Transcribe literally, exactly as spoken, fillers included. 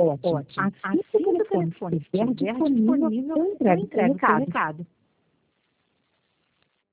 Ótimo. Assim que o telefone estiver disponível, eu entrego o seu recado.